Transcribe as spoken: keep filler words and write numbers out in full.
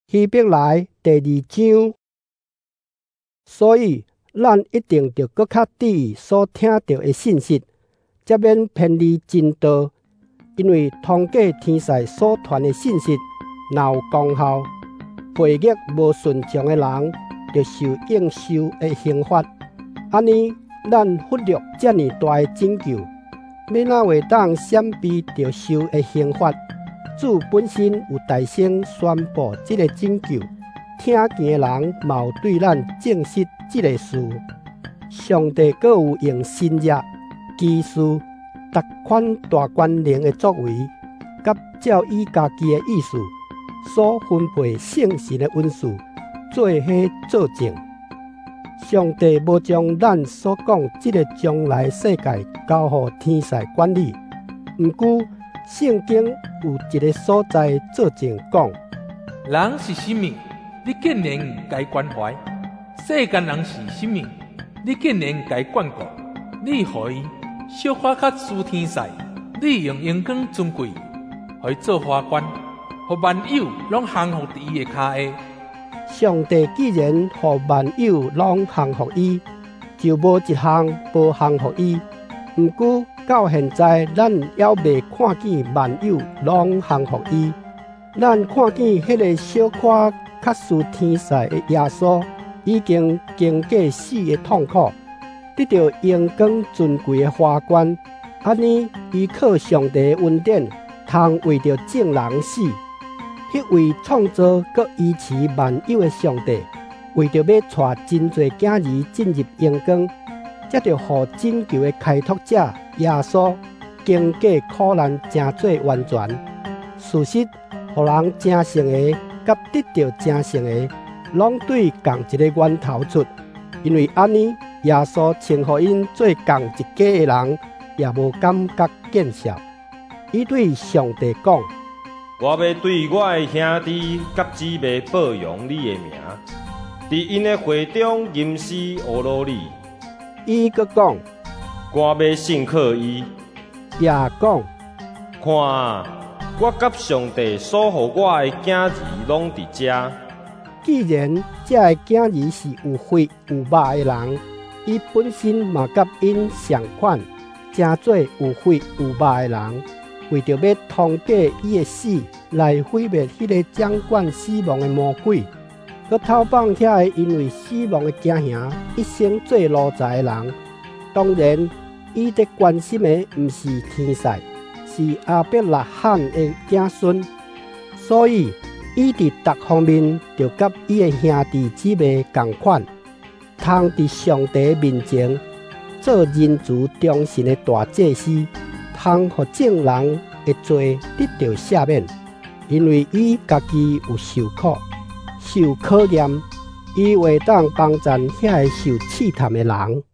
希伯来第二章。所以，咱一定要搁较注意所听到的信息，才免偏离真道。因为通过天使所传的信息，若有功效，背逆无顺从的人，就受应受的刑罚。安尼，咱忽略遮尔大的拯救，要哪会当闪避着受的刑罚？主本身有大声宣布这个拯救，听见的人嘛有对咱证实这个事。上帝阁有用新约、奇事、逐款大权能的作为，甲照伊家己的意思所分配圣神的恩赐，做伙作证。上帝无将咱所讲这个将来世界交予天使管理，毋过圣经有一个所在作证讲： 人是生命，你竟然该关怀；世间人是生命，你竟然该眷顾。你予伊小可较输天使，你用阳光尊贵，予伊做花冠，予万有拢降服伫伊的骹下。 上帝既然予万有拢降服伊，就无一项无降服伊。毋过到现在，咱还未看见万有拢降服伊。咱看见迄个小可较输天使的耶稣，已经经过死的痛苦，得到阳光尊贵的花冠。安尼，伊靠上帝的恩典，通为着正人死。迄位创造佮医治万有的上帝，为着要带真侪囝儿进入阳光，才着予拯救的开拓者耶稣经过苦难，成做完全。事实，予人成圣的，甲得到成圣的，拢对共一个源头出。因为安尼，耶稣称呼因做共一家的人，也无感觉见笑。伊对上帝讲： 我要对我的兄弟甲姊妹报扬你的名，伫因的会中吟诗学罗你。 伊阁讲： 我要信靠伊。 也讲： 看啊，我甲上帝所予我的囝儿拢伫遮。 既然这个囝儿是有血有肉的人，伊本身嘛甲因相款，成做有血有肉的人。为着要通过伊的死来毁灭迄个掌管死亡的魔鬼，佮偷放遐个因为死亡的惊吓一生做奴才的人。当然，伊得关心的毋是天使，是阿伯拉罕的子孙，所以伊伫逐方面就甲伊的兄弟姊妹同款，通伫上帝面前做仁慈忠信的大祭司。通互正人的罪得到赦免，因为伊家己有受苦、受考验，伊会当帮助遐个受试探的人。